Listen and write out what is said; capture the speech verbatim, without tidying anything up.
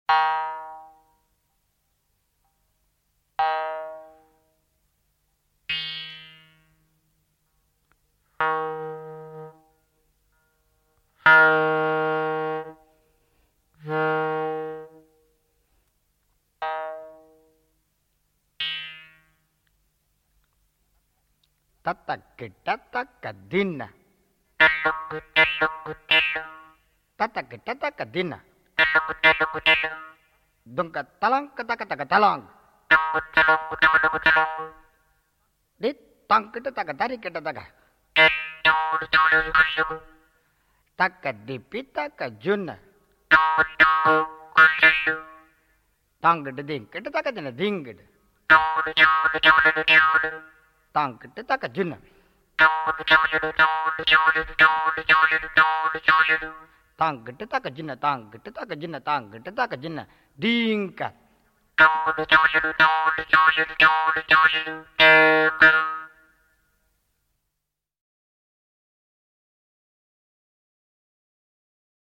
தத்தக்கிட்ட தக்க தின்ன தத்தக்கிட்ட தக்க தின்ன துங்க தலாங் தக்க தக்க தலாங் டி தங்கிட்ட தக்க தரி கிட்ட தக்க தக்க டிப்பி தக்க ஜுன்ன தாங்கிட்டு திங்கிட்டு தக்க தின்ன திங்கிட்டு தாங்கிட்டு தக்க ஜுன்ன தாங்கிட்டு தக்க ஜின்ன தாங்கிட்டு தக்க ஜின்ன தாங்கிட்டு தக்க ஜின்ன டீங்க